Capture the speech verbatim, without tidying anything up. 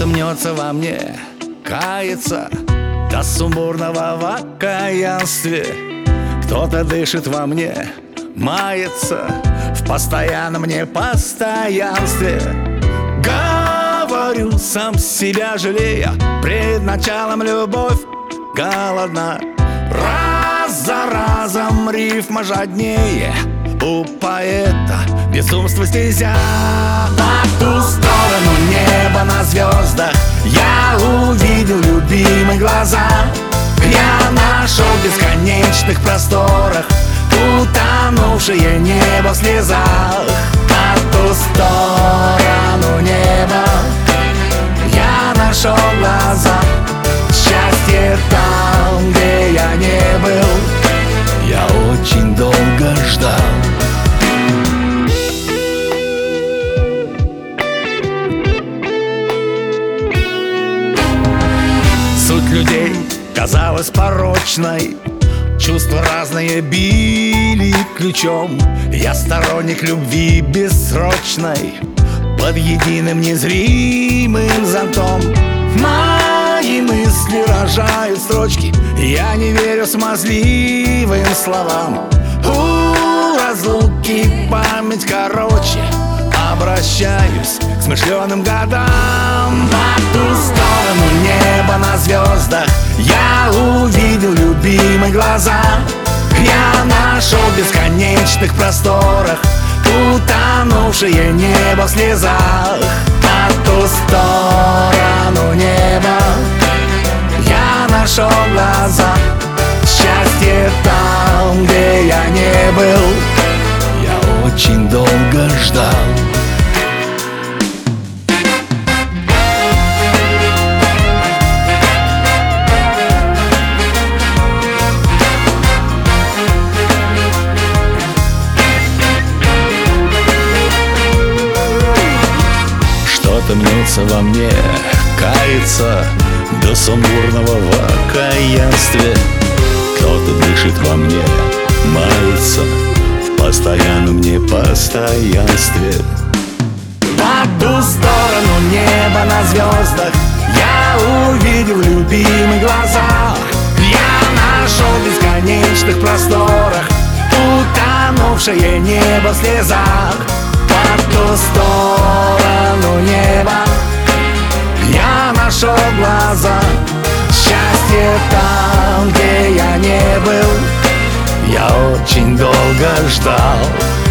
Кто-то мнется во мне, кается до сумбурного в окаянстве. Кто-то дышит во мне, мается в постоянном непостоянстве. Говорю, сам себя жалея, пред началом любовь голодна. Раз за разом рифма жаднее, у поэта безумство стезя. По ту сторону неба на звездах я увидел любимые глаза. Я нашел в бесконечных просторах утонувшее небо в слезах. По ту сторону неба я нашел глаза. Счастье там, где я не был, я очень долго ждал. Суть людей казалась порочной, чувства разные били ключом. Я сторонник любви бессрочной, под единым незримым зонтом. Мои мысли рожают строчки, я не верю смазливым словам. У разлуки память короче, обращаюсь к смышленым годам. По ту сторону неба на звездах я увидел любимые глаза. Я нашел в бесконечных просторах утонувшее небо в слезах. По ту сторону неба я нашел глаза. Счастье там, где я не был, я очень долго ждал. Кто-то мнется во мне, кается до сумбурного в окаянстве. Кто-то дышит во мне, мается в постоянном непостоянстве. По ту сторону неба на звездах я увидел любимые глаза. Я нашел в бесконечных просторах утонувшее небо в слезах. По ту сторону неба я нашел глаза. Счастье там, где я не был, я очень долго ждал.